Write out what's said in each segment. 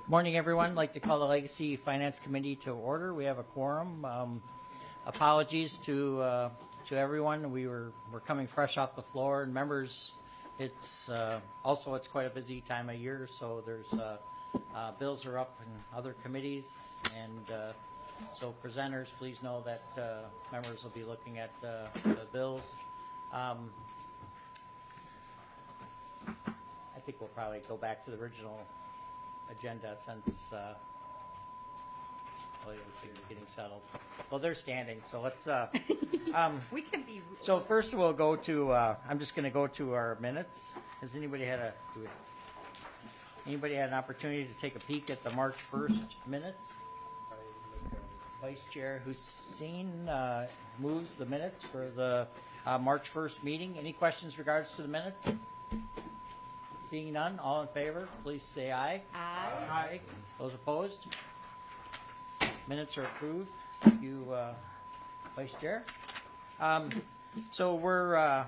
Morning, everyone. I'd like to call the Legacy Finance Committee to order. We have a quorum. Apologies to everyone. We're coming fresh off the floor, and members, it's quite a busy time of year. So there's bills are up in other committees, and so presenters, please know that members will be looking at the bills. I think we'll probably go back to the original agenda since it's getting settled. Well, they're standing, so let's. We can be. So first we'll go to. I'm just going to go to our minutes. Has anybody had an opportunity to take a peek at the March 1st minutes? Vice Chair Hussein moves the minutes for the March 1st meeting. Any questions regards to the minutes? Seeing none, all in favor, please say aye. Aye. Aye. Those opposed? Minutes are approved. Thank you, Vice Chair. So we're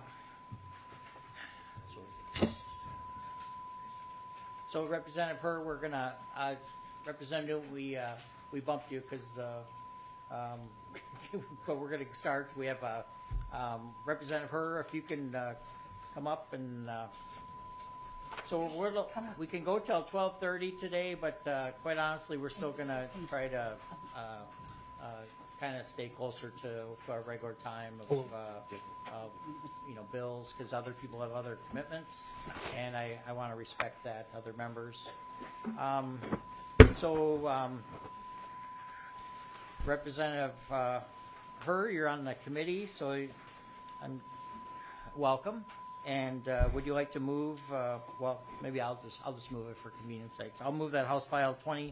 so Representative Herr, we're gonna Representative, we bumped you because but we're gonna start. We have Representative Herr, if you can come up and. So we can go till 12:30 today, but quite honestly, we're still going to try to kind of stay closer to our regular time of bills, because other people have other commitments, and I want to respect that, other members. Representative Herr, you're on the committee, so I'm welcome. And would you like to move? Well, maybe I'll just move it for convenience sakes. I'll move that House File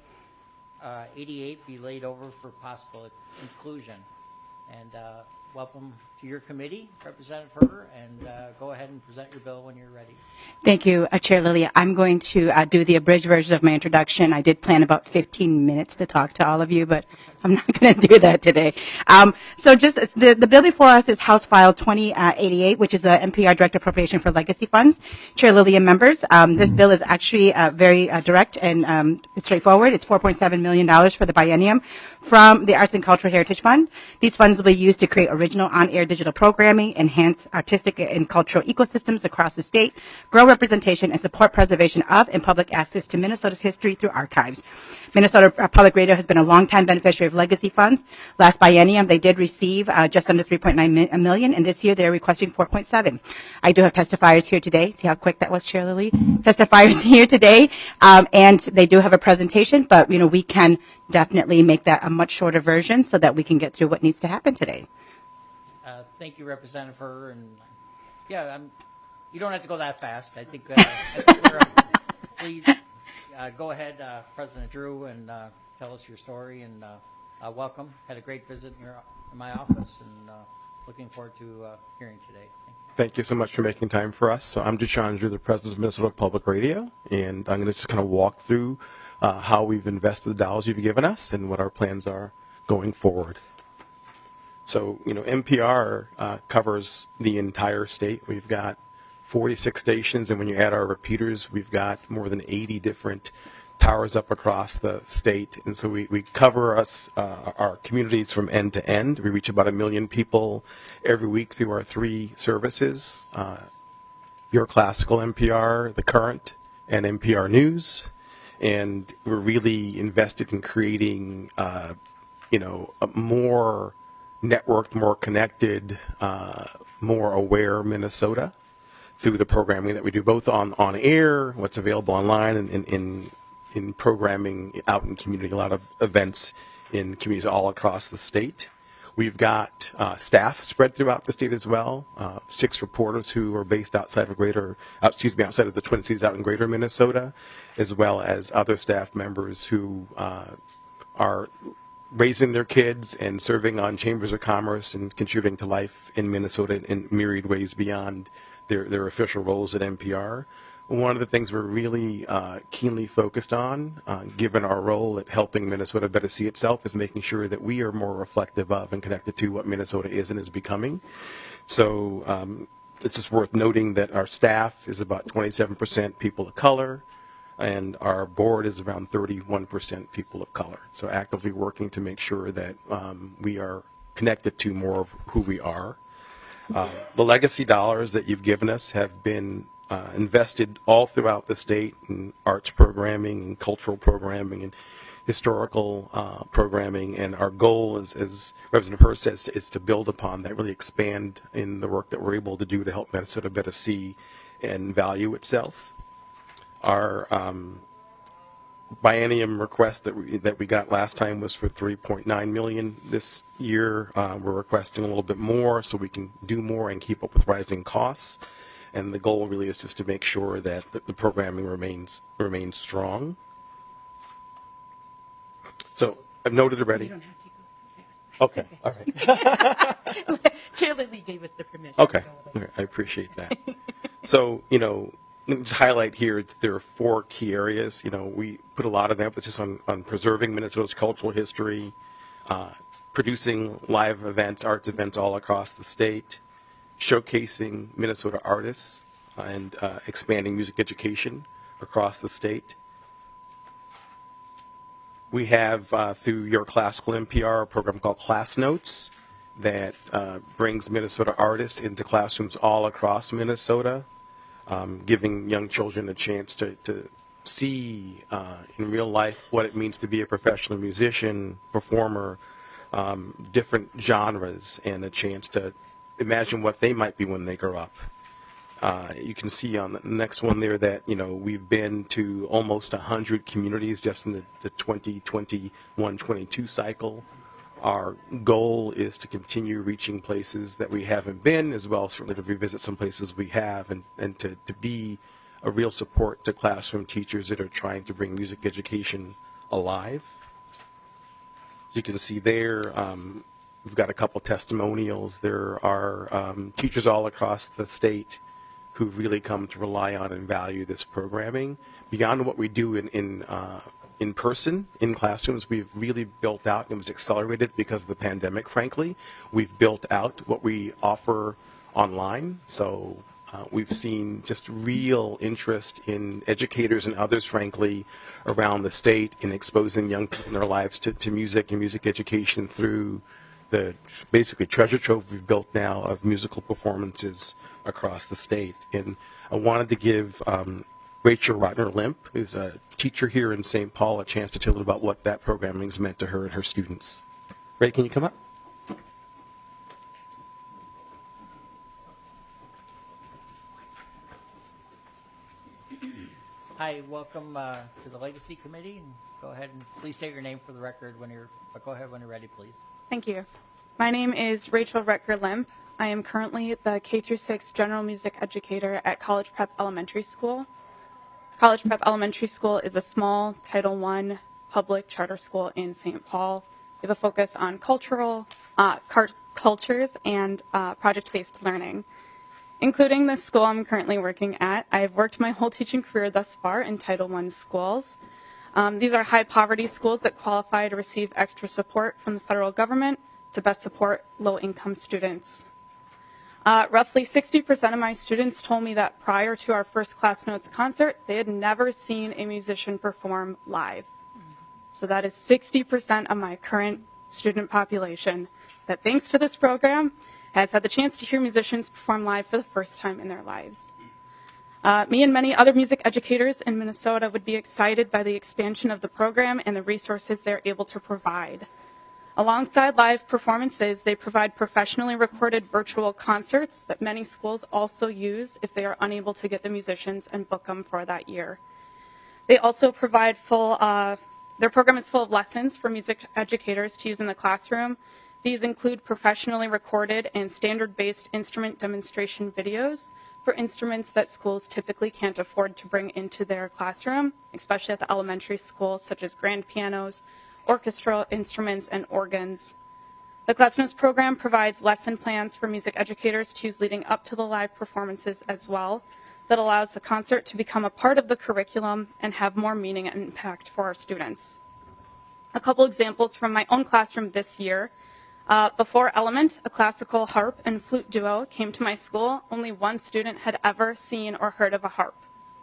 2088 be laid over for possible inclusion. And welcome to your committee, Representative Herr, and go ahead and present your bill when you're ready. Thank you, Chair Lilly. I'm going to do the abridged version of my introduction. I did plan about 15 minutes to talk to all of you, but I'm not going to do that today. So just the bill before us is House File 2088, which is a NPR direct appropriation for legacy funds. Chair Lilly and members, this bill is actually very direct and straightforward. It's $4.7 million for the biennium from the Arts and Cultural Heritage Fund. These funds will be used to create original on-air digital programming, enhance artistic and cultural ecosystems across the state, grow representation, and support preservation of and public access to Minnesota's history through archives. Minnesota Public Radio has been a longtime beneficiary of legacy funds. Last biennium, they did receive just under $3.9 million, and this year they're requesting $4.7. I do have testifiers here today. See how quick that was, Chair Lilly? Testifiers here today, and they do have a presentation, but we can definitely make that a much shorter version so that we can get through what needs to happen today. Thank you, Representative Herr, and you don't have to go that fast. I think please go ahead, President Drew, and tell us your story, and welcome. Had a great visit in my office, and looking forward to hearing today. Thank you so much for making time for us. So I'm Deshaun Drew, the President of Minnesota Public Radio, and I'm going to just kind of walk through how we've invested the dollars you've given us and what our plans are going forward. So, NPR covers the entire state. We've got 46 stations, and when you add our repeaters, we've got more than 80 different towers up across the state. And so we cover our communities from end to end. We reach about 1 million people every week through our 3 services, Your Classical NPR, The Current, and NPR News. And we're really invested in creating, a more networked, more connected, more aware Minnesota through the programming that we do, both on air, what's available online, and in programming out in community, a lot of events in communities all across the state. We've got staff spread throughout the state as well, 6 reporters who are based outside of outside of the Twin Cities out in greater Minnesota, as well as other staff members who are raising their kids and serving on chambers of commerce and contributing to life in Minnesota in myriad ways beyond their official roles at NPR. One of the things we're really keenly focused on, given our role at helping Minnesota better see itself, is making sure that we are more reflective of and connected to what Minnesota is and is becoming. So it's just worth noting that our staff is about 27% people of color. and our board is around 31% people of color. So actively working to make sure that we are connected to more of who we are. The legacy dollars that you've given us have been invested all throughout the state in arts programming and cultural programming and historical programming, and our goal is, as Representative Hurst says, is to build upon that, really expand in the work that we're able to do to help Minnesota better see and value itself. Our biennium request that we got last time was for $3.9 million. This year we're requesting a little bit more so we can do more and keep up with rising costs. And the goal really is just to make sure that the programming remains strong. So I've noted already. You don't have to go so fast. Okay, all right. Chair Lilly gave us the permission. Okay, I appreciate that. So, just highlight here, there are 4 key areas. We put a lot of emphasis on preserving Minnesota's cultural history, producing live events, arts events all across the state, showcasing Minnesota artists, and expanding music education across the state. We have, through your classical NPR, a program called Class Notes that brings Minnesota artists into classrooms all across Minnesota, giving young children a chance to see in real life what it means to be a professional musician, performer, different genres, and a chance to imagine what they might be when they grow up. You can see on the next one there that, we've been to almost 100 communities just in the 2021-22 cycle. Our goal is to continue reaching places that we haven't been, as well as certainly to revisit some places we have, and to be a real support to classroom teachers that are trying to bring music education alive. As you can see there, we've got a couple testimonials. There are teachers all across the state who've really come to rely on and value this programming. Beyond what we do in person, in classrooms, we've really built out, and it was accelerated because of the pandemic, frankly. We've built out what we offer online. So we've seen just real interest in educators and others, frankly, around the state in exposing young people in their lives to music and music education through the basically treasure trove we've built now of musical performances across the state. And I wanted to give Rachel Rotner-Limp, who's a teacher here in St. Paul, a chance to tell a little about what that programming has meant to her and her students. Ray, can you come up? Hi, welcome to the Legacy Committee. And go ahead and please state your name for the record but go ahead when you're ready, please. Thank you. My name is Rachel Rutger-Limp. I am currently the K-6 General Music Educator at College Prep Elementary School. College Prep Elementary School is a small Title I public charter school in St. Paul. We have a focus on cultures and project-based learning. Including the school I'm currently working at, I've worked my whole teaching career thus far in Title I schools. These are high-poverty schools that qualify to receive extra support from the federal government to best support low-income students. Roughly 60% of my students told me that prior to our first Class Notes concert, they had never seen a musician perform live. So that is 60% of my current student population that, thanks to this program, has had the chance to hear musicians perform live for the first time in their lives. Me and many other music educators in Minnesota would be excited by the expansion of the program and the resources they're able to provide. Alongside live performances, they provide professionally recorded virtual concerts that many schools also use if they are unable to get the musicians and book them for that year. They also provide their program is full of lessons for music educators to use in the classroom. These include professionally recorded and standard-based instrument demonstration videos for instruments that schools typically can't afford to bring into their classroom, especially at the elementary schools, such as grand pianos, orchestral instruments, and organs. The Class Notes program provides lesson plans for music educators to use leading up to the live performances as well, that allows the concert to become a part of the curriculum and have more meaning and impact for our students. A couple examples from my own classroom this year. Before Element, a classical harp and flute duo, came to my school, only one student had ever seen or heard of a harp.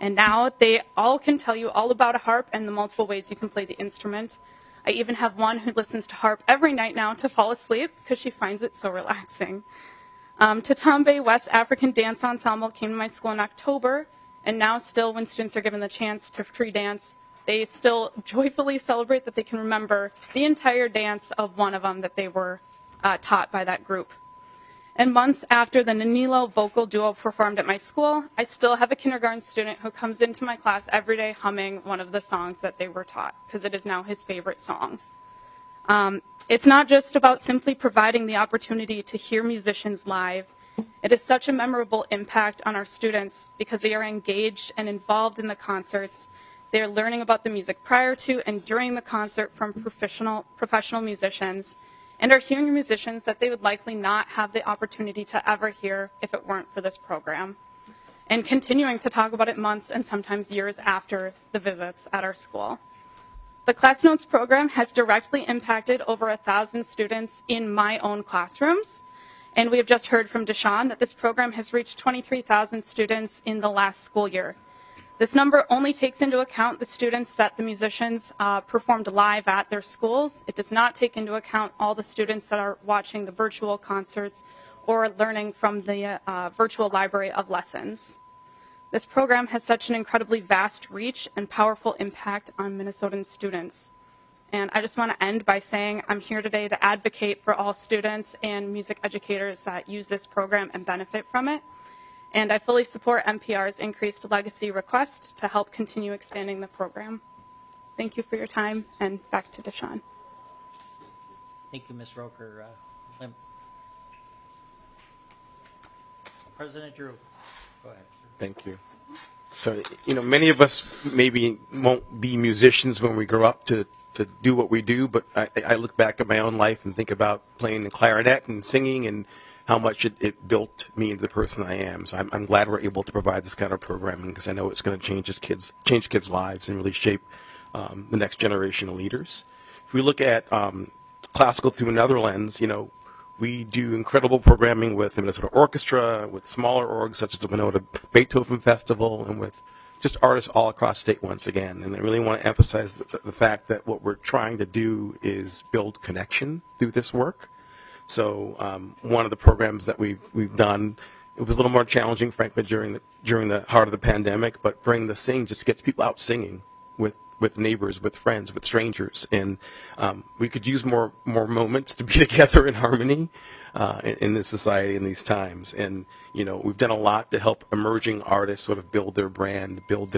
And now they all can tell you all about a harp and the multiple ways you can play the instrument. I even have one who listens to harp every night now to fall asleep because she finds it so relaxing. Tatambe West African Dance Ensemble came to my school in October, and now still when students are given the chance to free dance, they still joyfully celebrate that they can remember the entire dance of one of them that they were taught by that group. And months after the Nanilo vocal duo performed at my school, I still have a kindergarten student who comes into my class every day humming one of the songs that they were taught, because it is now his favorite song. It's not just about simply providing the opportunity to hear musicians live. It is such a memorable impact on our students because they are engaged and involved in the concerts. They are learning about the music prior to and during the concert from professional musicians, and are hearing musicians that they would likely not have the opportunity to ever hear if it weren't for this program, and continuing to talk about it months and sometimes years after the visits at our school. The Class Notes program has directly impacted over 1,000 students in my own classrooms, and we have just heard from Deshawn that this program has reached 23,000 students in the last school year. This number only takes into account the students that the musicians performed live at their schools. It does not take into account all the students that are watching the virtual concerts or learning from the virtual library of lessons. This program has such an incredibly vast reach and powerful impact on Minnesotan students. And I just want to end by saying I'm here today to advocate for all students and music educators that use this program and benefit from it. And I fully support NPR's increased legacy request to help continue expanding the program. Thank you for your time, and back to Deshawn. Thank you, Ms. Roker. Lim. President Drew, go ahead. Thank you. So, many of us maybe won't be musicians when we grow up to do what we do, but I look back at my own life and think about playing the clarinet and singing and how much it built me into the person I am. So I'm glad we're able to provide this kind of programming because I know it's going to change kids' lives and really shape the next generation of leaders. If we look at classical through another lens, we do incredible programming with the Minnesota Orchestra, with smaller orgs such as the Minnesota Beethoven Festival, and with just artists all across state once again. And I really want to emphasize the fact that what we're trying to do is build connection through this work. So one of the programs that we've done, it was a little more challenging, frankly, during the heart of the pandemic, but Bring the Sing just gets people out singing with neighbors, with friends, with strangers, and we could use more moments to be together in harmony in this society in these times. And we've done a lot to help emerging artists sort of build their brand, build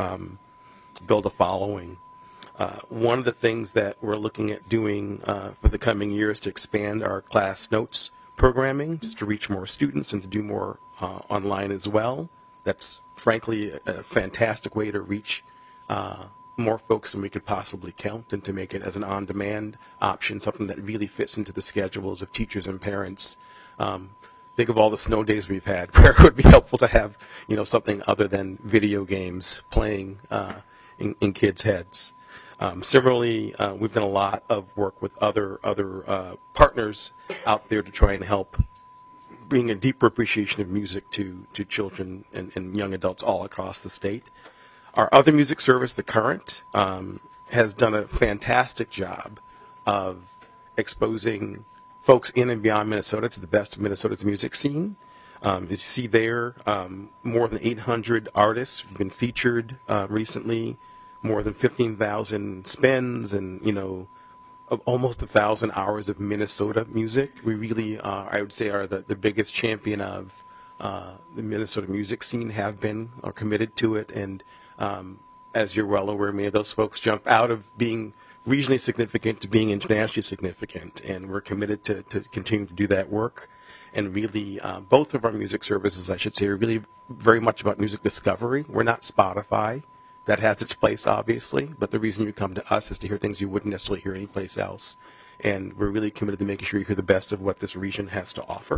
a following. One of the things that we're looking at doing for the coming years to expand our Class Notes programming, just to reach more students and to do more online as well. That's frankly a fantastic way to reach more folks than we could possibly count, and to make it as an on-demand option, something that really fits into the schedules of teachers and parents. Think of all the snow days we've had where it would be helpful to have something other than video games playing in kids' heads. Similarly, we've done a lot of work with other partners out there to try and help bring a deeper appreciation of music to children and young adults all across the state. Our other music service, The Current, has done a fantastic job of exposing folks in and beyond Minnesota to the best of Minnesota's music scene. As you see there, more than 800 artists have been featured recently. More than 15,000 spins and, almost 1,000 hours of Minnesota music. We really, I would say, are the biggest champion of the Minnesota music scene, have been, are committed to it. And as you're well aware, many of those folks jump out of being regionally significant to being internationally significant. And we're committed to continue to do that work. And really, both of our music services, I should say, are really very much about music discovery. We're not Spotify. That has its place, obviously, but the reason you come to us is to hear things you wouldn't necessarily hear anyplace else. And we're really committed to making sure you hear the best of what this region has to offer.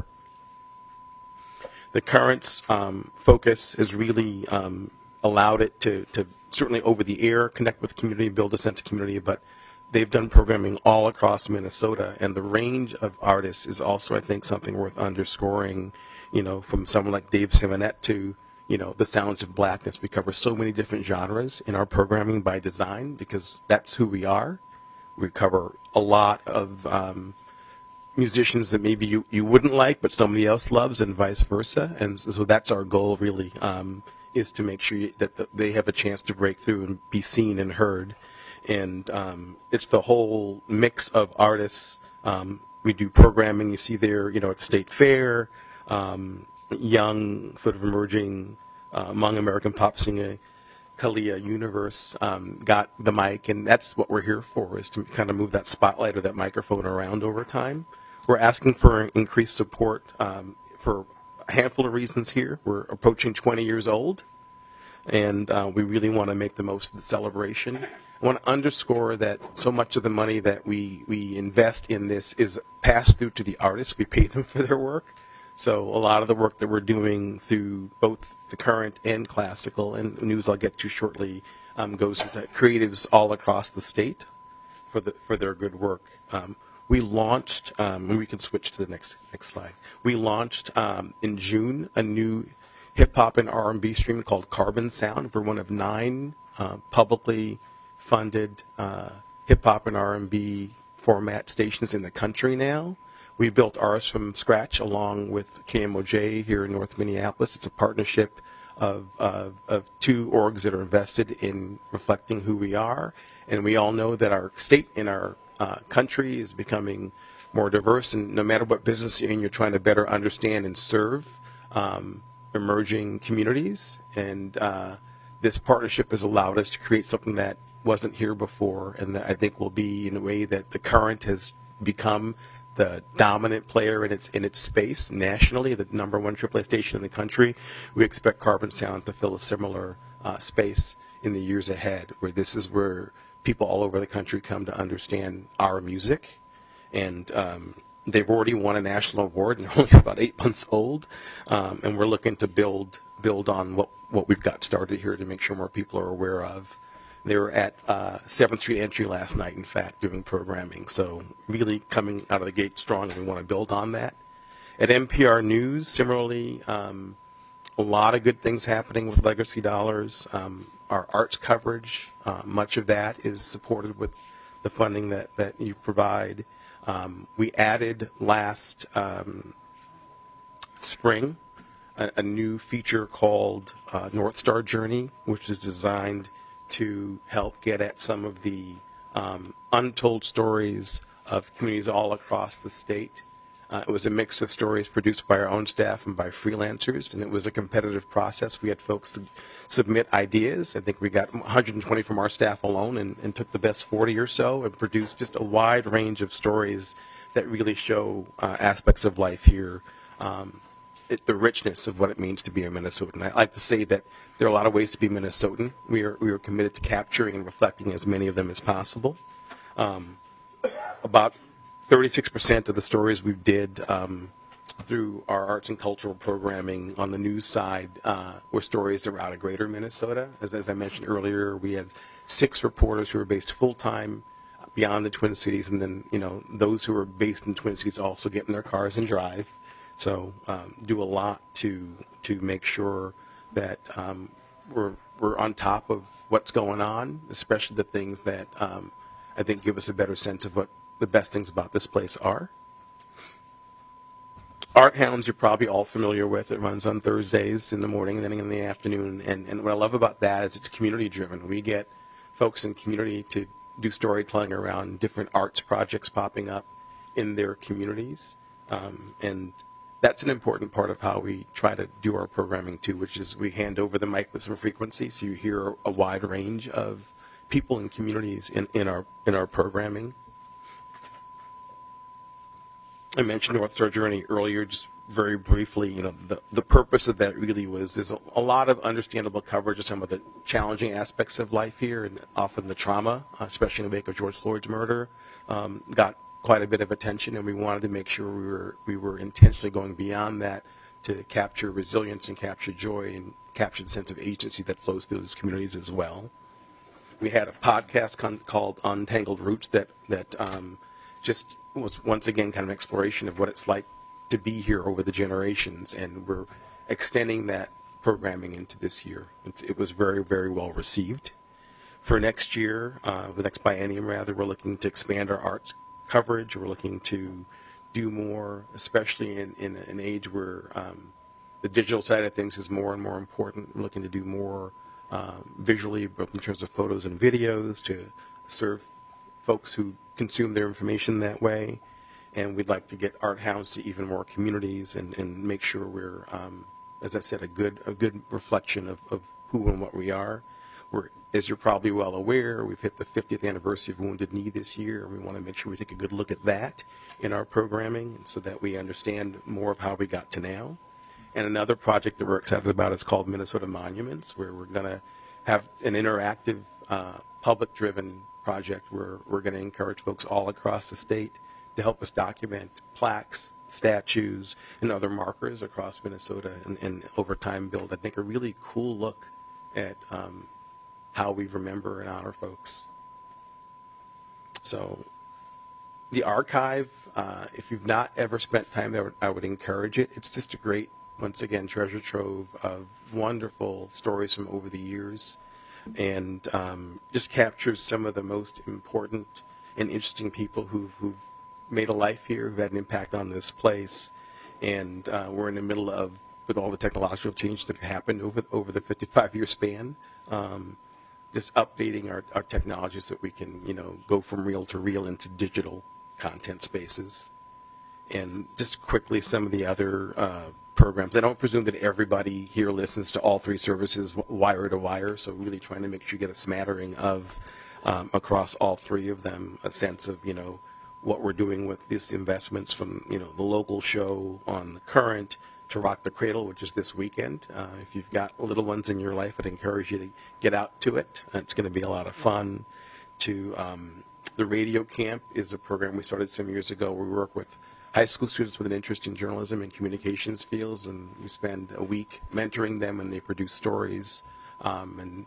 The Current's focus has really allowed it to certainly over the air connect with the community, build a sense of community, but they've done programming all across Minnesota, and the range of artists is also, I think, something worth underscoring, from someone like Dave Simonette to the sounds of blackness. We cover so many different genres in our programming by design because that's who we are. We cover a lot of musicians that maybe you wouldn't like, but somebody else loves, and vice versa. And so that's our goal, really, is to make sure that they have a chance to break through and be seen and heard. And it's the whole mix of artists. We do programming. You see there, at the State Fair, young, sort of emerging, among American pop singer, Kalia Universe got the mic, and that's what we're here for, is to kind of move that spotlight or that microphone around over time. We're asking for increased support for a handful of reasons here. We're approaching 20 years old, and we really want to make the most of the celebration. I want to underscore that so much of the money that we invest in this is passed through to the artists. We pay them for their work. So a lot of the work that we're doing through both the current and classical, and news I'll get to shortly, goes into creatives all across the state for their good work. We launched, and we can switch to the next slide. We launched in June a new hip-hop and R&B stream called Carbon Sound. We're one of 9 publicly funded hip-hop and R&B format stations in the country now. We built ours from scratch along with KMOJ here in North Minneapolis. It's a partnership of 2 orgs that are invested in reflecting who we are. And we all know that our state and our country is becoming more diverse. And no matter what business you're in, you're trying to better understand and serve emerging communities. And this partnership has allowed us to create something that wasn't here before, and that I think will be in a way that the Current has become the dominant player in its space nationally, the #1 AAA station in the country. We expect Carbon Sound to fill a similar space in the years ahead, where this is where people all over the country come to understand our music. And they've already won a national award, and they're only about 8 months old. And we're looking to build on what we've got started here to make sure more people are aware of. They were at 7th Street Entry last night, in fact, doing programming. So really coming out of the gate strong, and we want to build on that. At NPR News, similarly, a lot of good things happening with legacy dollars. Our arts coverage, much of that is supported with the funding that you provide. We added last spring a new feature called North Star Journey, which is designed to help get at some of the untold stories of communities all across the state. It was a mix of stories produced by our own staff and by freelancers, and it was a competitive process. We had folks submit ideas. I think we got 120 from our staff alone, and took the best 40 or so and produced just a wide range of stories that really show aspects of life here, the richness of what it means to be a Minnesotan. I like to say that there are a lot of ways to be Minnesotan. We are committed to capturing and reflecting as many of them as possible. About 36% of the stories we did through our arts and cultural programming on the news side were stories that were out of greater Minnesota. As I mentioned earlier, we had 6 reporters who were based full-time beyond the Twin Cities, and then those who were based in Twin Cities also get in their cars and drive. So do a lot to make sure that we're on top of what's going on, especially the things that I think give us a better sense of what the best things about this place are. Art Hounds you're probably all familiar with. It runs on Thursdays in the morning and then in the afternoon. And what I love about that is it's community driven. We get folks in community to do storytelling around different arts projects popping up in their communities. And that's an important part of how we try to do our programming too, which is we hand over the mic with some frequency, so you hear a wide range of people and communities in our programming. I mentioned North Star Journey earlier, just very briefly. The purpose of that really was there's a lot of understandable coverage of some of the challenging aspects of life here, and often the trauma, especially in the wake of George Floyd's murder, got quite a bit of attention, and we wanted to make sure we were intentionally going beyond that to capture resilience and capture joy and capture the sense of agency that flows through those communities as well. We had a podcast called Untangled Roots that just was once again kind of an exploration of what it's like to be here over the generations, and we're extending that programming into this year. It was very, very well received. For next year, the next biennium rather, we're looking to expand our arts coverage. We're looking to do more, especially in an age where the digital side of things is more and more important. We're looking to do more visually, both in terms of photos and videos, to serve folks who consume their information that way. And we'd like to get Art Hounds to even more communities and make sure we're, as I said, a good reflection of who and what we are. We're, as you're probably well aware, we've hit the 50th anniversary of Wounded Knee this year, and we want to make sure we take a good look at that in our programming so that we understand more of how we got to now. And another project that we're excited about is called Minnesota Monuments, where we're going to have an interactive, public-driven project where we're going to encourage folks all across the state to help us document plaques, statues, and other markers across Minnesota, and over time build, I think, a really cool look at how we remember and honor folks. So the archive, if you've not ever spent time there, I would encourage it. It's just a great, once again, treasure trove of wonderful stories from over the years, and just captures some of the most important and interesting people who've made a life here, who've had an impact on this place. And we're in the middle of, with all the technological change that have happened over the 55-year span, just updating our technologies so that we can, go from reel to reel into digital content spaces. And just quickly, some of the other programs. I don't presume that everybody here listens to all three services wire to wire, so really trying to make sure you get a smattering of, across all three of them, a sense of, what we're doing with these investments, from, the local show on The Current to Rock the Cradle, which is this weekend. If you've got little ones in your life, I'd encourage you to get out to it. It's going to be a lot of fun. To the Radio Camp is a program we started some years ago where we work with high school students with an interest in journalism and communications fields, and we spend a week mentoring them, and they produce stories. And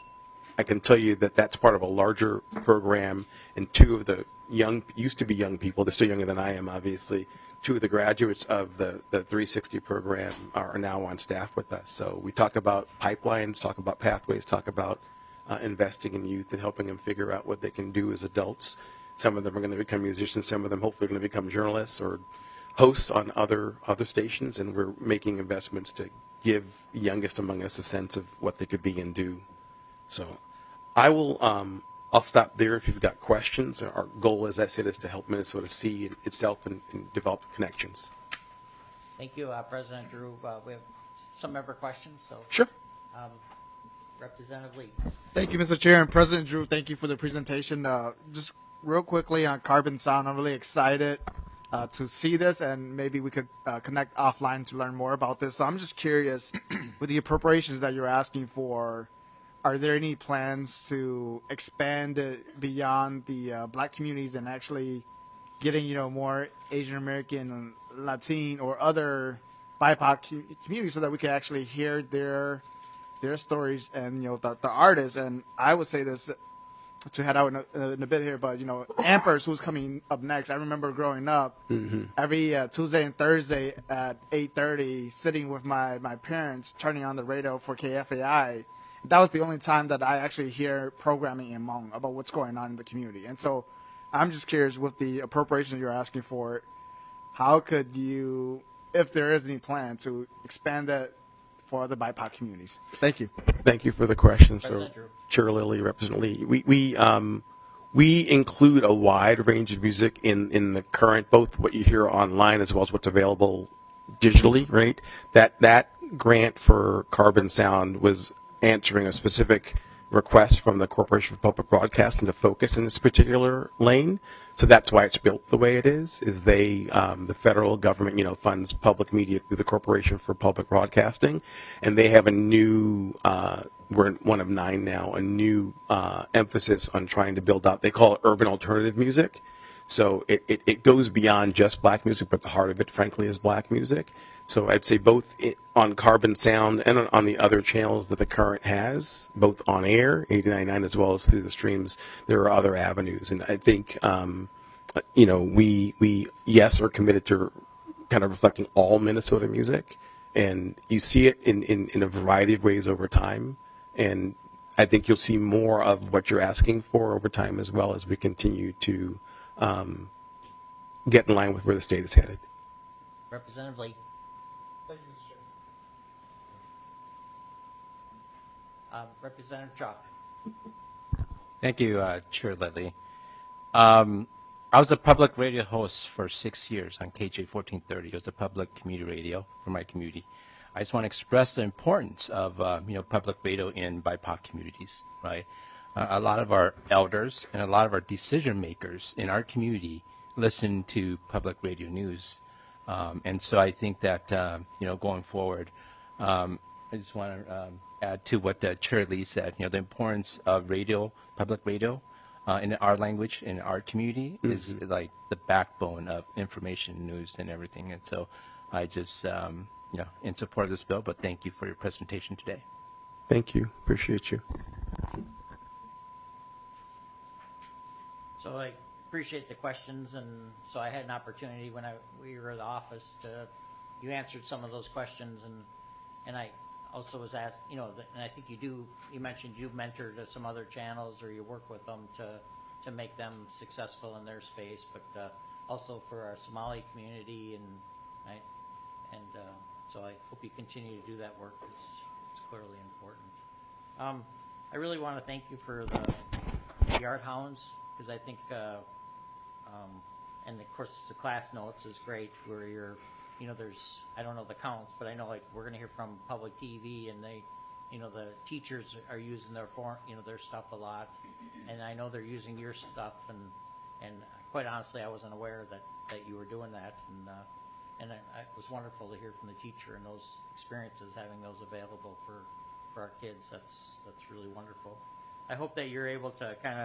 I can tell you that that's part of a larger program, and two of the used to be young people, they're still younger than I am, obviously. Two of the graduates of the 360 program are now on staff with us. So we talk about pipelines, talk about pathways, talk about investing in youth and helping them figure out what they can do as adults. Some of them are going to become musicians. Some of them hopefully are going to become journalists or hosts on other stations. And we're making investments to give the youngest among us a sense of what they could be and do. So I will. I'll stop there if you've got questions. Our goal, as I said, is to help Minnesota see itself and develop connections. Thank you, President Drew. We have some member questions. So sure. Representative Lee. Thank you, Mr. Chair, and President Drew. Thank you for the presentation. Just real quickly on Carbon Sound, I'm really excited to see this, and maybe we could connect offline to learn more about this. So I'm just curious, with the appropriations that you're asking for, are there any plans to expand it beyond the black communities and actually getting, more Asian American, Latin, or other BIPOC communities so that we can actually hear their stories and, the artists? And I would say this to head out in a bit here, but, Ampers, who's coming up next, I remember growing up, every Tuesday and Thursday at 8:30, sitting with my parents, turning on the radio for KFAI. That was the only time that I actually hear programming in Hmong about what's going on in the community. And so I'm just curious, with the appropriation you're asking for, how could you, if there is any plan, to expand that for other BIPOC communities? Thank you. Thank you for the question. So, Chair Lilly, Representative Lee, we include a wide range of music in the current, both what you hear online as well as what's available digitally, right? That grant for Carbon Sound was answering a specific request from the Corporation for Public Broadcasting to focus in this particular lane. So that's why it's built the way it is they, the federal government, funds public media through the Corporation for Public Broadcasting. And they have a new, we're one of 9 now, a new emphasis on trying to build out, they call it urban alternative music. So it goes beyond just black music, but the heart of it, frankly, is black music. So I'd say both on Carbon Sound and on the other channels that the Current has, both on air, 89.9, as well as through the streams, there are other avenues. And I think, we yes, are committed to kind of reflecting all Minnesota music. And you see it in a variety of ways over time. And I think you'll see more of what you're asking for over time as well as we continue to get in line with where the state is headed. Representative Lee. Thank you, Mr. Chair. Representative Chalk. Thank you, Chair Ledley. I was a public radio host for 6 years on KJ 1430. It was a public community radio for my community. I just want to express the importance of public radio in BIPOC communities. Right, a lot of our elders and a lot of our decision makers in our community listen to public radio news, and so I think that going forward, I just want to add to what Chair Lee said. The importance of radio, public radio. In our language, in our community, is like the backbone of information, news, and everything. And so I just, in support of this bill, but thank you for your presentation today. Thank you. Appreciate you. So I appreciate the questions, and so I had an opportunity when we were in the office you answered some of those questions, and I also was asked, and I think you mentioned you've mentored some other channels or you work with them to make them successful in their space, but also for our Somali community, so I hope you continue to do that work. It's clearly important. I really want to thank you for the Yard Hounds, because I think, and of course the class notes is great where you're, there's, I don't know the counts, but I know like we're going to hear from public TV, and they, the teachers are using their their stuff a lot, and I know they're using your stuff, and quite honestly, I wasn't aware that you were doing that, and it was wonderful to hear from the teacher and those experiences, having those available for our kids. That's really wonderful. I hope that you're able to kind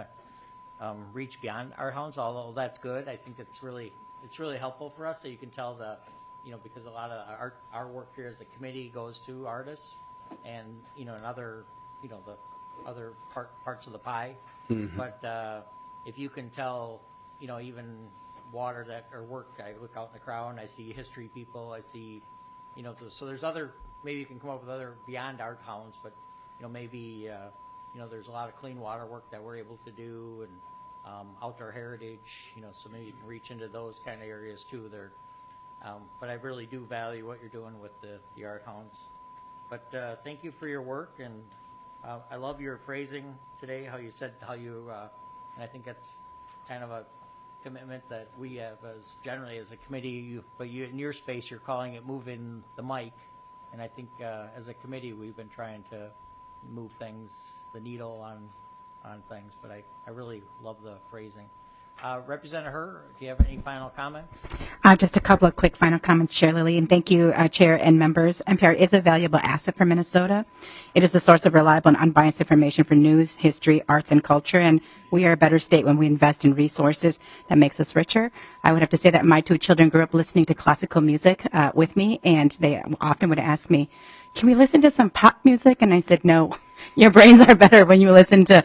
of reach beyond Art Hounds, although that's good. I think it's really helpful for us, so you can tell because a lot of our work here as a committee goes to artists and, and other, the other parts of the pie. Mm-hmm. But if you can tell, even water or work, I look out in the crowd and I see history people, I see, so there's other, maybe you can come up with other beyond Art Hounds, but, maybe, there's a lot of clean water work that we're able to do, and outdoor heritage, so maybe you can reach into those kind of areas too. But I really do value what you're doing with the Art Hounds. But thank you for your work, and I love your phrasing today, how you said and I think that's kind of a commitment that we have generally as a committee, but you in your space, you're calling it moving the mic, and I think as a committee, we've been trying to move the needle on things, but I really love the phrasing. Representative Herr, do you have any final comments? Just a couple of quick final comments, Chair Lilly, and thank you, Chair and members. NPR is a valuable asset for Minnesota. It is the source of reliable and unbiased information for news, history, arts, and culture, and we are a better state when we invest in resources that makes us richer. I would have to say that my two children grew up listening to classical music with me, and they often would ask me, can we listen to some pop music? And I said, no. Your brains are better when you listen to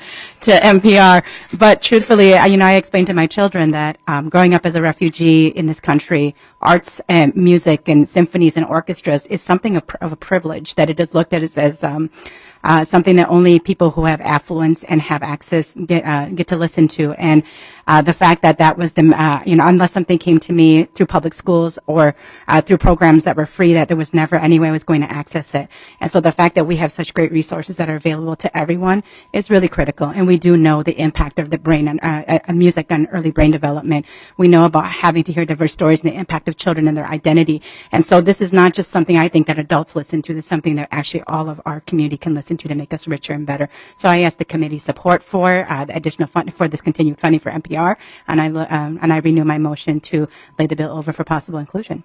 NPR. But truthfully, I explained to my children that growing up as a refugee in this country, arts and music and symphonies and orchestras is something of a privilege, that it is looked at as something that only people who have affluence and have access get to listen to. And the fact that was unless something came to me through public schools or through programs that were free, that there was never any way I was going to access it. And so the fact that we have such great resources that are available to everyone is really critical. And we do know the impact of the brain and music on early brain development. We know about having to hear diverse stories and the impact of children and their identity. And so this is not just something I think that adults listen to. This is something that actually all of our community can listen to make us richer and better. So I ask the committee support for the additional fund for this continued funding for NPR, and I renew my motion to lay the bill over for possible inclusion.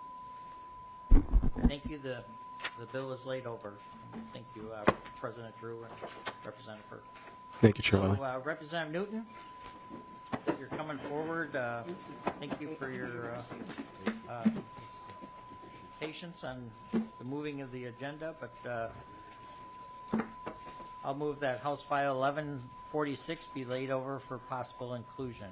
Thank you. The bill is laid over. Thank you, President Drew and Representative Herr. Thank you, Chairman. So, Representative Newton, you're coming forward. Thank you for your patience on the moving of the agenda, but I'll move that House File 1146 be laid over for possible inclusion.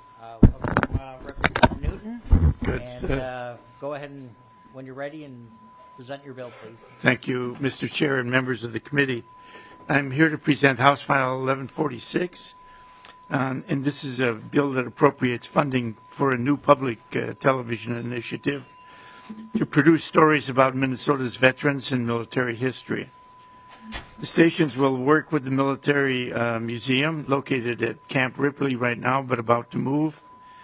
Representative Newton. Good. And go ahead and, when you're ready, and present your bill, please. Thank you, Mr. Chair and members of the committee. I'm here to present House File 1146, and this is a bill that appropriates funding for a new public television initiative to produce stories about Minnesota's veterans and military history. The stations will work with the Military Museum, located at Camp Ripley right now, but about to move.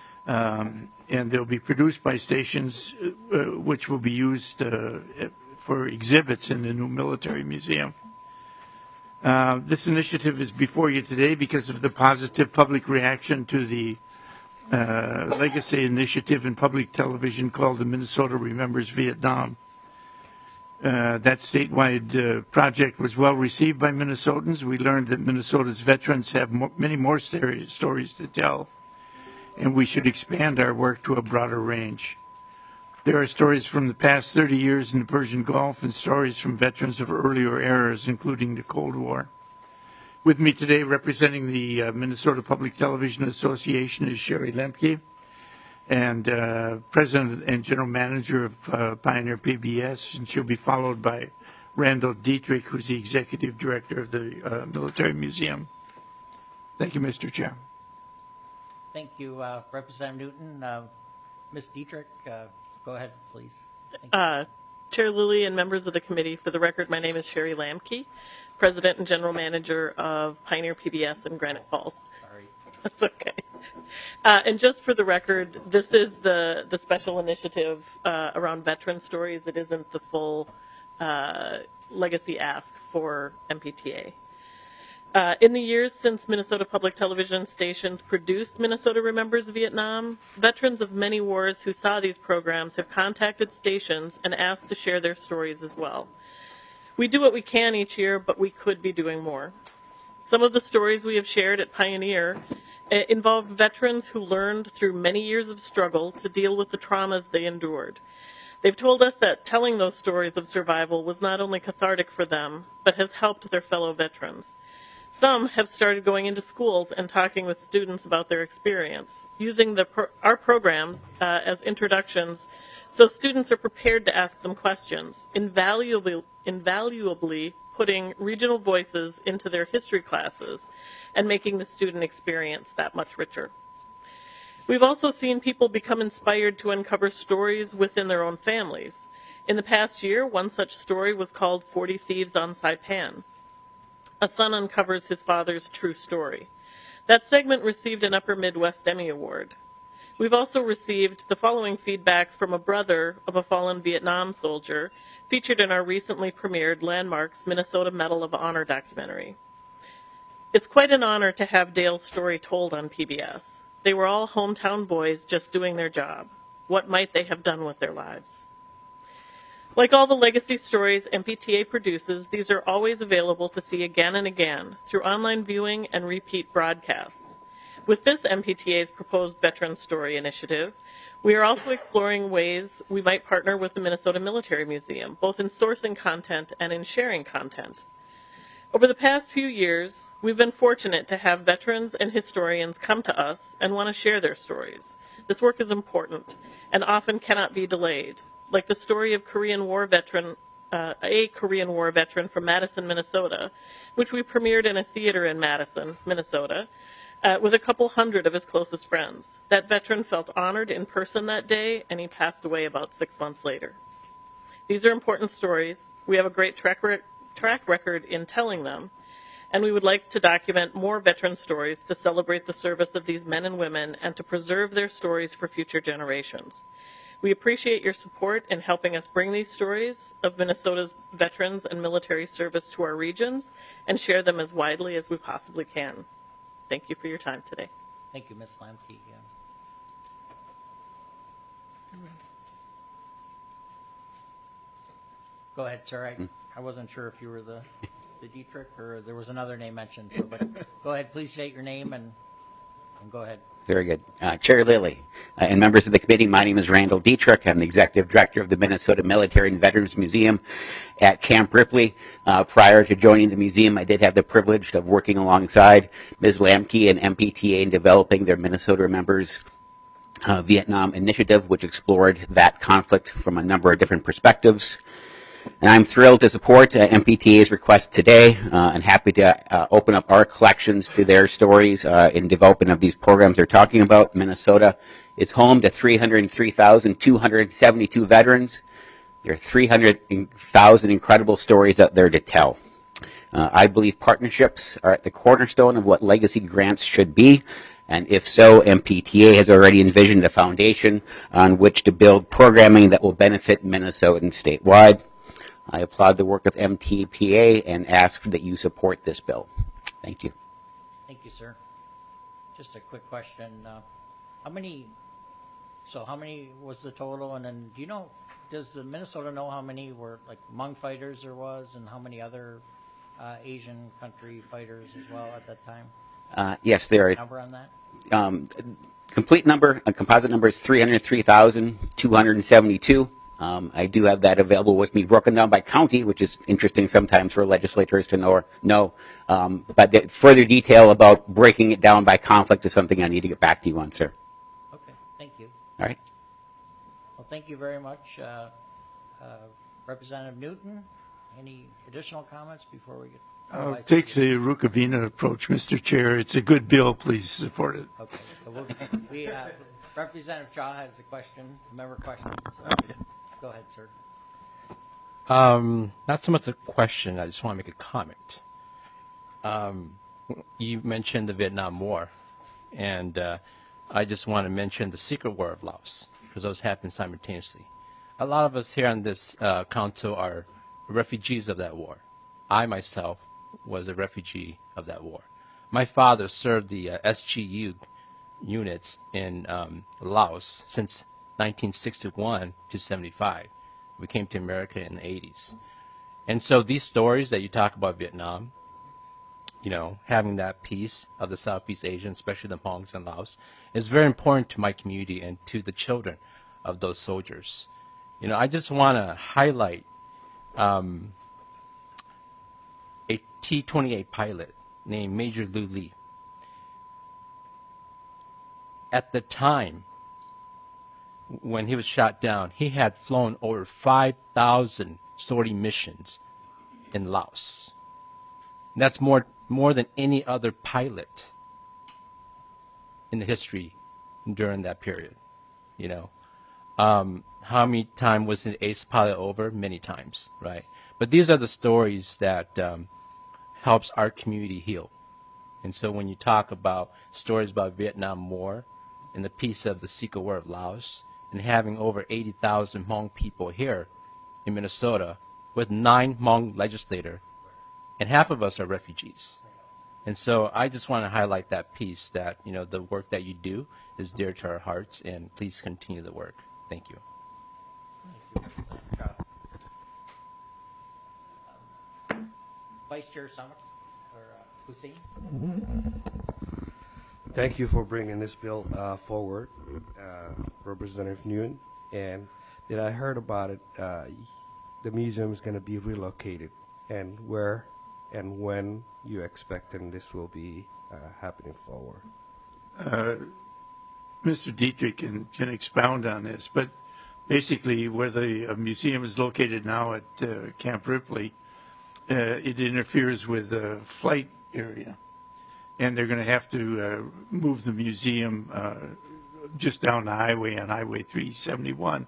And they'll be produced by stations which will be used for exhibits in the new Military Museum. This initiative is before you today because of the positive public reaction to the legacy initiative in public television called the Minnesota Remembers Vietnam. That statewide project was well received by Minnesotans. We learned that Minnesota's veterans have many more stories to tell, and we should expand our work to a broader range. There are stories from the past 30 years in the Persian Gulf and stories from veterans of earlier eras, including the Cold War. With me today representing the Minnesota Public Television Association is Sherry Lemke, and President and General Manager of Pioneer PBS, and she'll be followed by Randall Dietrich, who's the Executive Director of the Military Museum. Thank you, Mr. Chair. Thank you, Representative Newton. Ms. Dietrich, go ahead, please. Chair Lilly and members of the committee, for the record, my name is Sherry Lamke, President and General Manager of Pioneer PBS in Granite Falls. Sorry. That's okay. And just for the record, this is the special initiative around veteran stories. It isn't the full legacy ask for MPTA. In the years since Minnesota Public Television stations produced Minnesota Remembers Vietnam, veterans of many wars who saw these programs have contacted stations and asked to share their stories as well. We do what we can each year, but we could be doing more. Some of the stories we have shared at Pioneer involved veterans who learned through many years of struggle to deal with the traumas they endured. They've told us that telling those stories of survival was not only cathartic for them, but has helped their fellow veterans. Some have started going into schools and talking with students about their experience, using our programs as introductions so students are prepared to ask them questions, invaluably putting regional voices into their history classes and making the student experience that much richer. We've also seen people become inspired to uncover stories within their own families. In the past year, one such story was called 40 Thieves on Saipan. A son uncovers his father's true story. That segment received an Upper Midwest Emmy Award. We've also received the following feedback from a brother of a fallen Vietnam soldier, featured in our recently premiered Landmarks Minnesota Medal of Honor documentary. It's quite an honor to have Dale's story told on PBS. They were all hometown boys just doing their job. What might they have done with their lives? Like all the legacy stories MPTA produces, these are always available to see again and again through online viewing and repeat broadcasts. With this MPTA's proposed Veteran Story Initiative, we are also exploring ways we might partner with the Minnesota Military Museum, both in sourcing content and in sharing content. Over the past few years, we've been fortunate to have veterans and historians come to us and want to share their stories. This work is important and often cannot be delayed, like the story of a Korean War veteran from Madison, Minnesota, which we premiered in a theater in Madison, Minnesota, with a couple hundred of his closest friends. That veteran felt honored in person that day, and he passed away about 6 months later. These are important stories. We have a great track record in telling them, and we would like to document more veteran stories to celebrate the service of these men and women and to preserve their stories for future generations. We appreciate your support in helping us bring these stories of Minnesota's veterans and military service to our regions and share them as widely as we possibly can. Thank you for your time today. Thank you, Ms. Lamke. Go ahead, sir. I wasn't sure if you were the Dietrich or there was another name mentioned. So, but go ahead, please state your name and go ahead. Very good. Chair Lilly and members of the committee, my name is Randall Dietrich. I'm the Executive Director of the Minnesota Military and Veterans Museum at Camp Ripley. Prior to joining the museum, I did have the privilege of working alongside Ms. Lamke and MPTA in developing their Minnesota Remembers Vietnam initiative, which explored that conflict from a number of different perspectives. And I'm thrilled to support MPTA's request today and happy to open up our collections to their stories in development of these programs they're talking about. Minnesota is home to 303,272 veterans. There are 300,000 incredible stories out there to tell. I believe partnerships are at the cornerstone of what legacy grants should be. And if so, MPTA has already envisioned a foundation on which to build programming that will benefit Minnesotans statewide. I applaud the work of MTPA and ask that you support this bill. Thank you. Thank you, sir. Just a quick question. How many was the total? And then does the Minnesota know how many were like Hmong fighters there was and how many other Asian country fighters as well at that time? Yes, there are. Number on that? Composite number is 303,272. I do have that available with me, broken down by county, which is interesting sometimes for legislators to know. But further detail about breaking it down by conflict is something I need to get back to you on, sir. Okay, thank you. All right. Well, thank you very much. Representative Newton, any additional comments before we get? I'll take the Rukavina approach, Mr. Chair. It's a good bill. Please support it. Okay. So Representative Shaw has a question, member questions. Go ahead, sir. Not so much a question. I just want to make a comment. You mentioned the Vietnam War, and I just want to mention the Secret War of Laos, because those happened simultaneously. A lot of us here on this council are refugees of that war. I myself was a refugee of that war. My father served the SGU units in Laos since 1961 to 75. We came to America in the 80s. And so these stories that you talk about Vietnam, having that piece of the Southeast Asian, especially the Hmongs and Laos, is very important to my community and to the children of those soldiers. I just want to highlight a T-28 pilot named Major Liu Lee. At the time when he was shot down, he had flown over 5,000 sortie missions in Laos. And that's more than any other pilot in the history during that period. How many times was an ace pilot over? Many times, right? But these are the stories that helps our community heal. And so when you talk about stories about Vietnam War and the piece of the Secret War of Laos and having over 80,000 Hmong people here in Minnesota with 9 Hmong legislators, and half of us are refugees. And so I just want to highlight that piece that, the work that you do is dear to our hearts, and please continue the work. Thank you. Vice Chair Summit or Hussein. Thank you for bringing this bill forward, Representative Nguyen. And that I heard about it, the museum is going to be relocated, and where and when you expecting this will be happening forward? Mr. Dietrich can expound on this, but basically where the museum is located now at Camp Ripley, it interferes with the flight area, and they're going to have to move the museum just down the highway on Highway 371.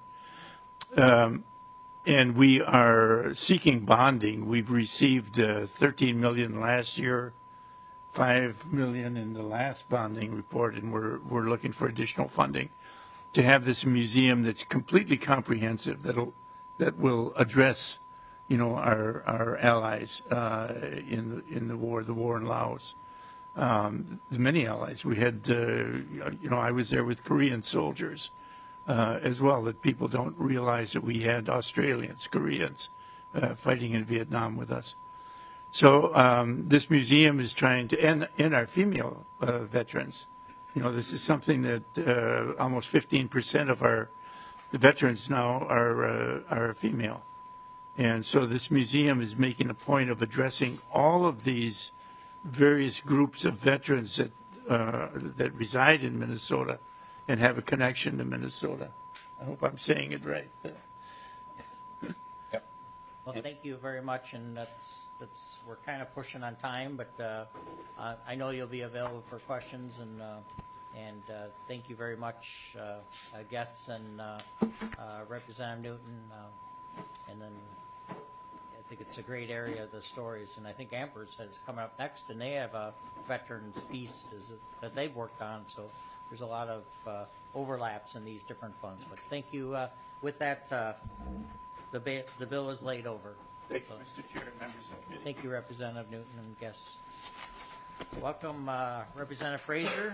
And we are seeking bonding. We've received $13 million last year, $5 million in the last bonding report, and we're looking for additional funding to have this museum that's completely comprehensive, that will address, our allies in the war in Laos. The many allies we had, I was there with Korean soldiers as well. That people don't realize that we had Australians, Koreans fighting in Vietnam with us. So this museum is trying to end our female veterans. This is something that almost 15% of the veterans now are female. And so this museum is making a point of addressing all of these various groups of veterans that reside in Minnesota and have a connection to Minnesota. I hope I'm saying it right. Yep. Well, thank you very much, and we're kind of pushing on time, but I know you'll be available for questions, and thank you very much, guests and Representative Newton, and then I think it's a great area, the stories, and I think Ampers is coming up next, and they have a veterans feast that they've worked on, so there's a lot of overlaps in these different funds. But thank you. With that, the bill is laid over. Thank you, Mr. Chair and members of the committee. Thank you, Representative Newton and guests. Welcome, Representative Fraser.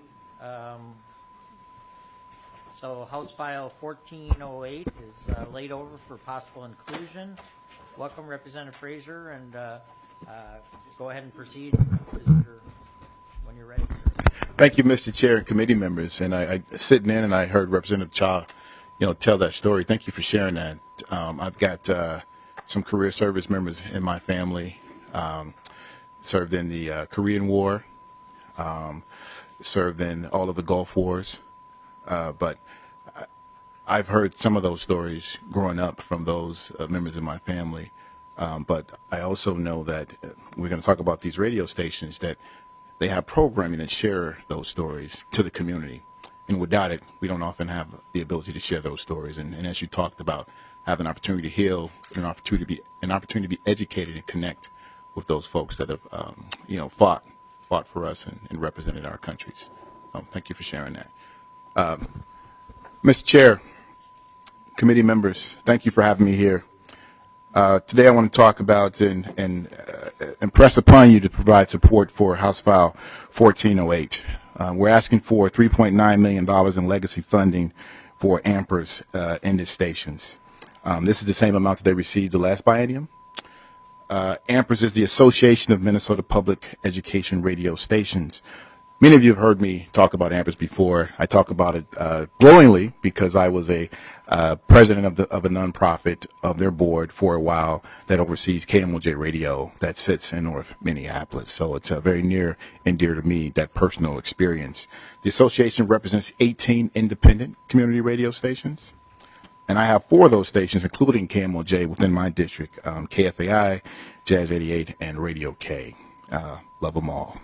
So House File 1408 is laid over for possible inclusion. Welcome, Representative Fraser, and go ahead and proceed when you're ready. Thank you, Mr. Chair and committee members. And I sitting in and I heard Representative Cha, tell that story. Thank you for sharing that. I've got some career service members in my family, served in the Korean War, served in all of the Gulf Wars, but I've heard some of those stories growing up from those members of my family. But I also know that we're going to talk about these radio stations, that they have programming that share those stories to the community. And without it, we don't often have the ability to share those stories. And as you talked about, have an opportunity to heal, an opportunity to be educated and connect with those folks that have, fought for us and represented our countries. Thank you for sharing that. Mr. Chair, committee members, thank you for having me here. Today I want to talk about and impress upon you to provide support for House File 1408. We're asking for $3.9 million in legacy funding for Ampers in the stations. This is the same amount that they received the last biennium. Ampers is the Association of Minnesota Public Education Radio Stations. Many of you have heard me talk about Ampers before. I talk about it glowingly because I was a president of a nonprofit of their board for a while that oversees KMOJ Radio that sits in North Minneapolis. So it's very near and dear to me, that personal experience. The association represents 18 independent community radio stations. And I have 4 of those stations, including KMOJ, within my district, KFAI, Jazz 88, and Radio K. Love them all.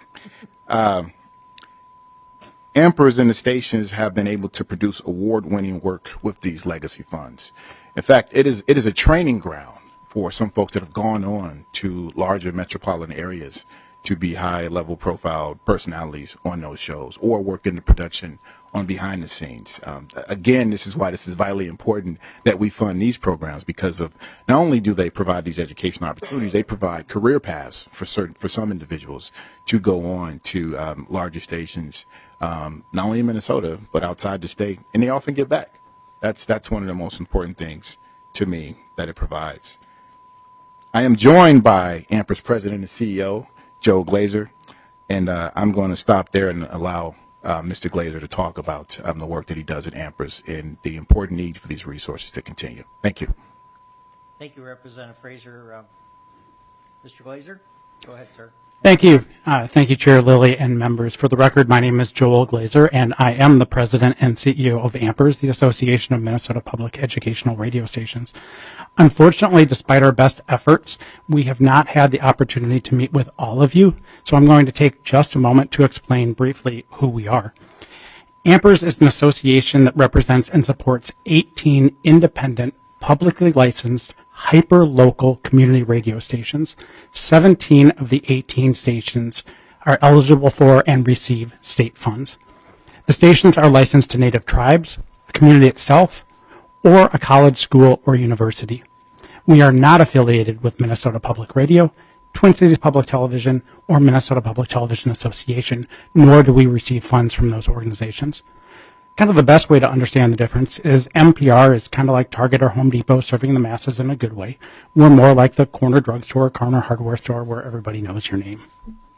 Ampers and the stations have been able to produce award-winning work with these legacy funds. In fact, it is a training ground for some folks that have gone on to larger metropolitan areas to be high-level profile personalities on those shows or work in the production on behind the scenes. Again, this is why this is vitally important that we fund these programs, because of not only do they provide these educational opportunities, they provide career paths for some individuals to go on to larger stations, not only in Minnesota but outside the state, and they often give back. That's one of the most important things to me that it provides. I am joined by Ampers President and CEO Joe Glazer, and I'm going to stop there and allow Mr. Glazer to talk about the work that he does at Ampers and the important need for these resources to continue. Thank you. Thank you, Representative Fraser. Mr. Glazer, go ahead, sir. Thank you. Thank you, Chair Lilly and members. For the record, my name is Joel Glazer, and I am the President and CEO of Ampers, the Association of Minnesota Public Educational Radio Stations. Unfortunately, despite our best efforts, we have not had the opportunity to meet with all of you, so I'm going to take just a moment to explain briefly who we are. Ampers is an association that represents and supports 18 independent, publicly licensed, hyper-local community radio stations. 17 of the 18 stations are eligible for and receive state funds. The stations are licensed to Native tribes, the community itself, or a college, school, or university. We are not affiliated with Minnesota Public Radio, Twin Cities Public Television, or Minnesota Public Television Association, nor do we receive funds from those organizations. Kind of the best way to understand the difference is NPR is kind of like Target or Home Depot serving the masses in a good way. We're more like the corner drugstore, corner hardware store where everybody knows your name.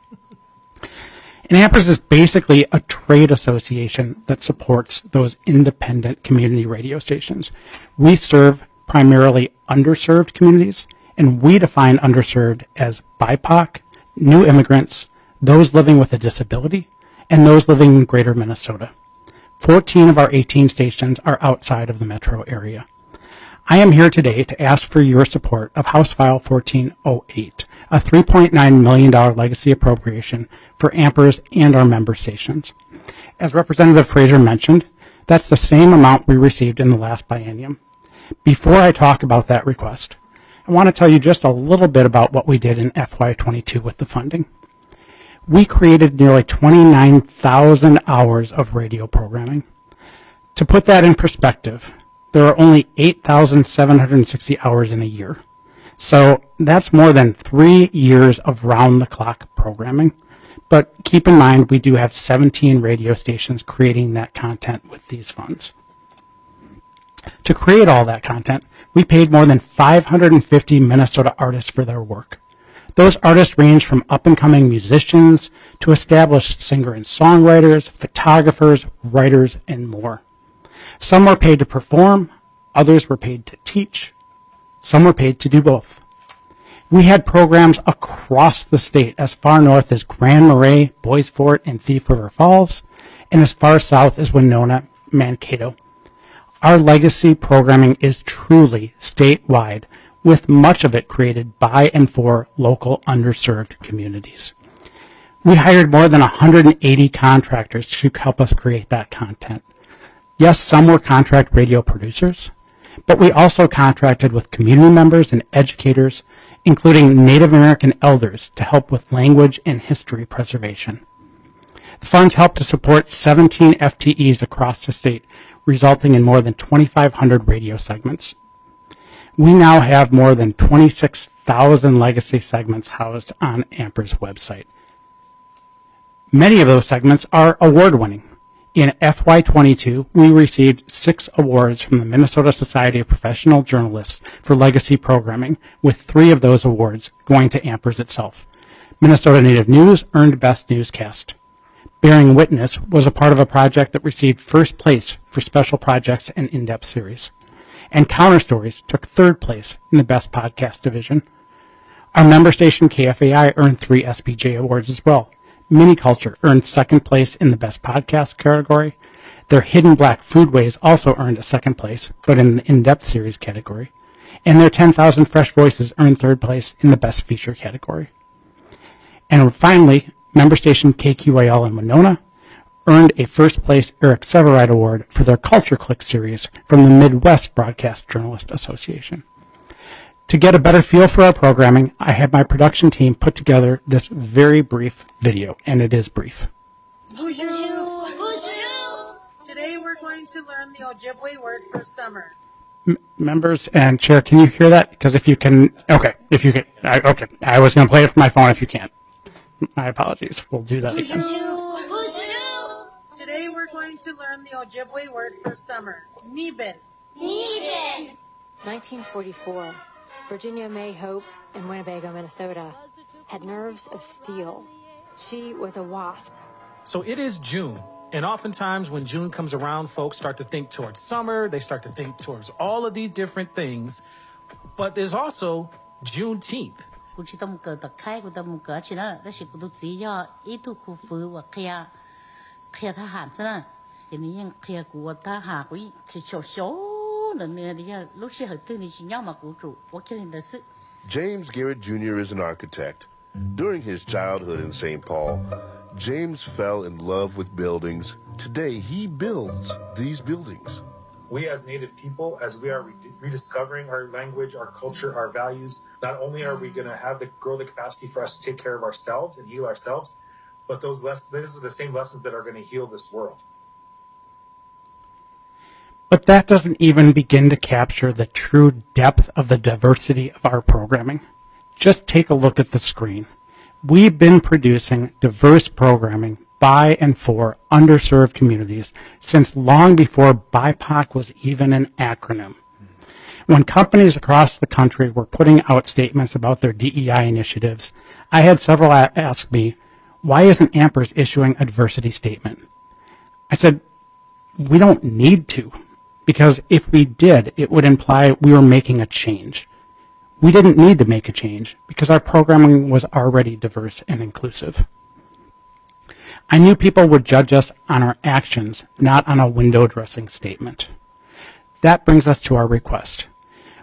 And Ampers is basically a trade association that supports those independent community radio stations. We serve primarily underserved communities, and we define underserved as BIPOC, new immigrants, those living with a disability, and those living in greater Minnesota. 14 of our 18 stations are outside of the metro area. I am here today to ask for your support of House File 1408, a $3.9 million legacy appropriation for Ampers and our member stations. As Representative Fraser mentioned, that's the same amount we received in the last biennium. Before I talk about that request, I want to tell you just a little bit about what we did in FY22 with the funding. We created nearly 29,000 hours of radio programming. To put that in perspective, there are only 8,760 hours in a year. So that's more than 3 years of round-the-clock programming. But keep in mind, we do have 17 radio stations creating that content with these funds. To create all that content, we paid more than 550 Minnesota artists for their work. Those artists range from up-and-coming musicians to established singer and songwriters, photographers, writers, and more. Some were paid to perform, others were paid to teach, some were paid to do both. We had programs across the state as far north as Grand Marais, Bois Forte, and Thief River Falls, and as far south as Winona, Mankato. Our legacy programming is truly statewide, with much of it created by and for local underserved communities. We hired more than 180 contractors to help us create that content. Yes, some were contract radio producers, but we also contracted with community members and educators, including Native American elders, to help with language and history preservation. The funds helped to support 17 FTEs across the state, resulting in more than 2,500 radio segments. We now have more than 26,000 legacy segments housed on Amper's website. Many of those segments are award-winning. In FY22, we received 6 awards from the Minnesota Society of Professional Journalists for legacy programming, with 3 of those awards going to Ampers itself. Minnesota Native News earned Best Newscast. Bearing Witness was a part of a project that received first place for special projects and in-depth series. And Counter Stories took 3rd place in the Best Podcast division. Our member station KFAI earned 3 SPJ awards as well. Miniculture earned 2nd place in the Best Podcast category. Their Hidden Black Foodways also earned a 2nd place, but in the in-depth series category. And their 10,000 Fresh Voices earned 3rd place in the Best Feature category. And finally, member station KQAL in Winona earned a 1st place Eric Severide Award for their Culture Click series from the Midwest Broadcast Journalist Association. To get a better feel for our programming, I had my production team put together this very brief video, and it is brief. Bonjour. Today we're going to learn the Ojibwe word for summer. Members and Chair, can you hear that? Because if you can, okay, if you can, okay, I was going to play it from my phone if you can't. My apologies. We'll do that again. Today we're going to learn the Ojibwe word for summer. Nibin. 1944. Virginia May Hope in Winnebago, Minnesota, had nerves of steel. She was a wasp. So it is June, and oftentimes when June comes around, folks start to think towards summer, they start to think towards all of these different things, but there's also Juneteenth. James Garrett Jr. is an architect. During his childhood in St. Paul, James fell in love with buildings. Today, he builds these buildings. We as Native people, as we are rediscovering our language, our culture, our values, not only are we going to grow the capacity for us to take care of ourselves and heal ourselves, but these are the same lessons that are going to heal this world. But that doesn't even begin to capture the true depth of the diversity of our programming. Just take a look at the screen. We've been producing diverse programming by and for underserved communities since long before BIPOC was even an acronym. When companies across the country were putting out statements about their DEI initiatives, I had several ask me, why isn't Ampers issuing a diversity statement? I said, we don't need to. Because if we did, it would imply we were making a change. We didn't need to make a change because our programming was already diverse and inclusive. I knew people would judge us on our actions, not on a window dressing statement. That brings us to our request.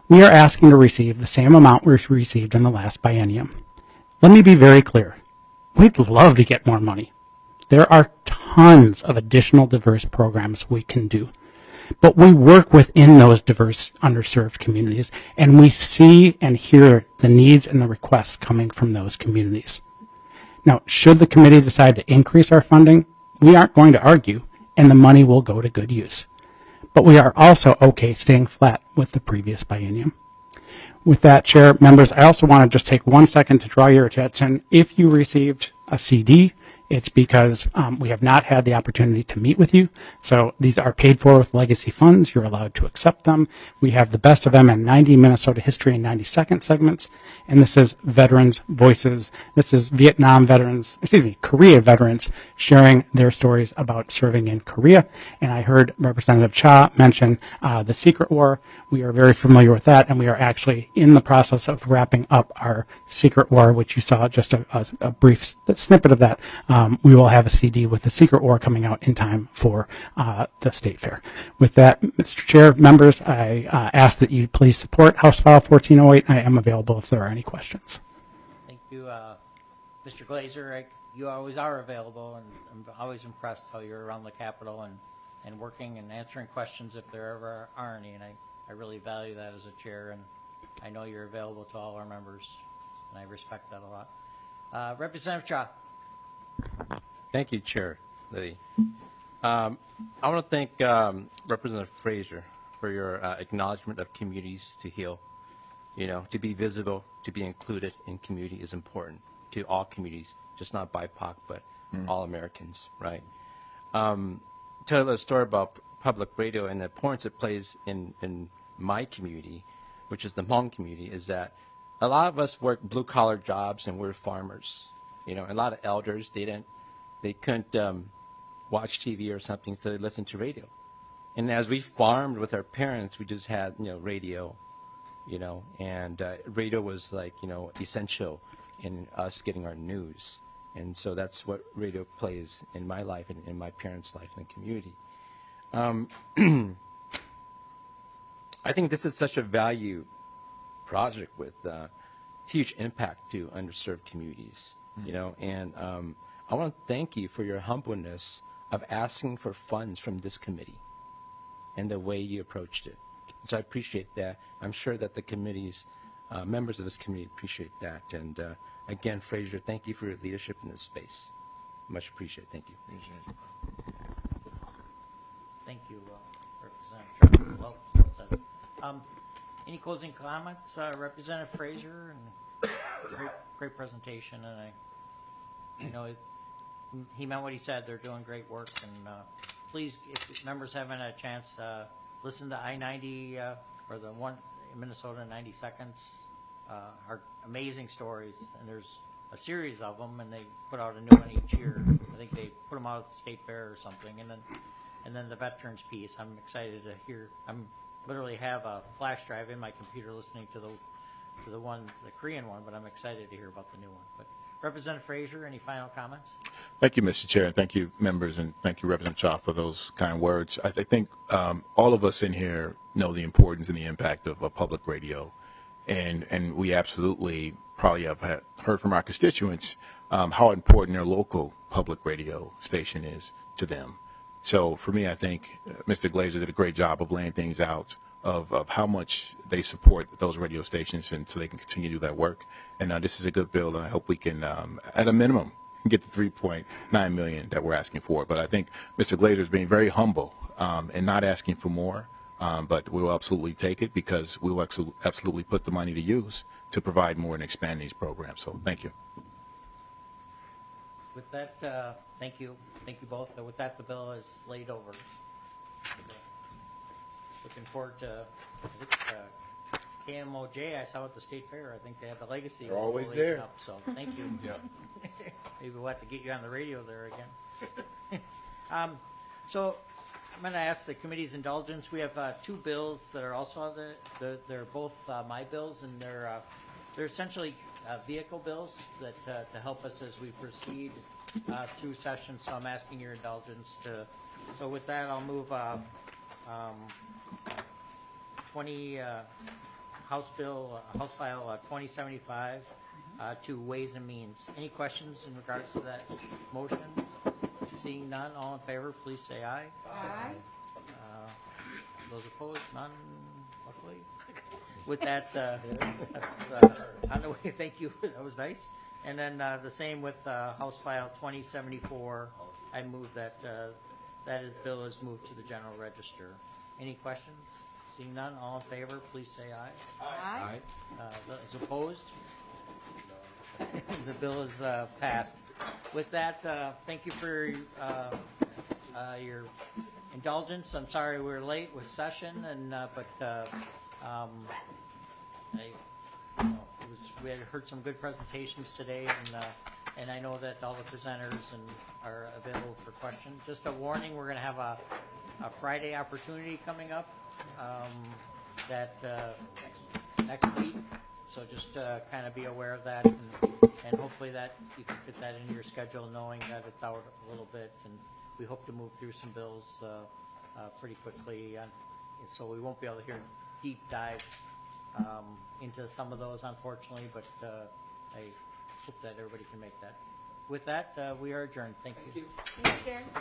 we are asking to receive the same amount we received in the last biennium. Let me be very clear. We'd love to get more money. There are tons of additional diverse programs we can do. But we work within those diverse, underserved communities, and we see and hear the needs and the requests coming from those communities. Now, should the committee decide to increase our funding, we aren't going to argue, and the money will go to good use. But we are also okay staying flat with the previous biennium. With that, Chair, members, I also want to just take 1 second to draw your attention. If you received a CD, it's because we have not had the opportunity to meet with you. So these are paid for with legacy funds. You're allowed to accept them. We have the best of them in 90 Minnesota history and 90-second segments. And this is Veterans Voices. This is Vietnam veterans, Korea veterans sharing their stories about serving in Korea. And I heard Representative Cha mention the Secret War. We are very familiar with that, and we are actually in the process of wrapping up our Secret War, which you saw just a brief snippet of that. We will have a CD with the Secret War coming out in time for the State Fair. With that, Mr. Chair, members, I ask that you please support House File 1408. I am available if there are any questions. Thank you, Mr. Glazer. You always are available, and I'm always impressed how you're around the Capitol and working and answering questions if there ever are any, and I really value that as a chair, and I know you're available to all our members, and I respect that a lot. Representative Cha. Thank you, Chair Liddy. I want to thank Representative Frazier for your acknowledgement of communities to heal. You know, to be visible, to be included in community is important to all communities, just not BIPOC, but all Americans, right? Tell a story about public radio and the importance it plays in my community, which is the Hmong community, is that a lot of us work blue-collar jobs and we're farmers. You know, a lot of elders, they couldn't watch TV or something, so they listened to radio. And as we farmed with our parents, we just had, radio, and radio was like, essential in us getting our news. And so that's what radio plays in my life and in my parents' life in the community. I think this is such a value project with huge impact to underserved communities, and I want to thank you for your humbleness of asking for funds from this committee and the way you approached it. So I appreciate that. I'm sure that the committee's members of this committee appreciate that. And again, Frazier, thank you for your leadership in this space. Much appreciated. Thank you. Thank you, Representative Cha. Well said. Any closing comments, Representative Frazier? And great presentation, and he meant what he said. They're doing great work, and please, if members haven't had a chance, listen to I-90 or the one in Minnesota 90 Seconds. Are amazing stories, and there's a series of them, and they put out a new one each year. I think they put them out at the State Fair or something, and then the veterans piece. I'm excited to hear. I'm literally have a flash drive in my computer listening to the Korean one, but I'm excited to hear about the new one. But Representative Frazier, any final comments? Thank you, Mr. Chair, and thank you, members, and thank you, Representative Cha, for those kind words. I think all of us in here know the importance and the impact of public radio, and we absolutely probably have heard from our constituents how important their local public radio station is to them. So for me, I think Mr. Glazer did a great job of laying things out of how much they support those radio stations, and so they can continue to do that work. And this is a good bill, and I hope we can, at a minimum, get the $3.9 million that we're asking for. But I think Mr. Glazer is being very humble and not asking for more, but we will absolutely take it because we will absolutely put the money to use to provide more and expand these programs. So thank you. With that, thank you both. With that, the bill is laid over. Looking forward to KMOJ. I saw at the State Fair. I think they have the legacy. They're always there. Up, so thank you. Yeah. Maybe we'll have to get you on the radio there again. So I'm going to ask the committee's indulgence. We have two bills that are also they're both my bills, and they're essentially vehicle bills that to help us as we proceed through session. So I'm asking your indulgence to. So with that, I'll move 20 House Bill, House File 2075 to Ways and Means. Any questions in regards to that motion? Seeing none, all in favor, please say aye. Aye. Those opposed, none, luckily. With that, that's on the way. Thank you. That was nice. And then the same with House File 2074. I move that bill is moved to the General Register. Any questions? Seeing none, all in favor, please say aye. Aye. Those opposed? The bill is passed. With that, thank you for your indulgence. I'm sorry we were late with session, and we had heard some good presentations today, and I know that all the presenters are available for questions. Just a warning: we're going to have a Friday opportunity coming up that next week. So just kind of be aware of that, and hopefully that you can fit that into your schedule, knowing that it's out a little bit, and we hope to move through some bills pretty quickly. So we won't be able to hear deep dive into some of those, unfortunately, but I hope that everybody can make that. With that, we are adjourned. Thank you. Thank you.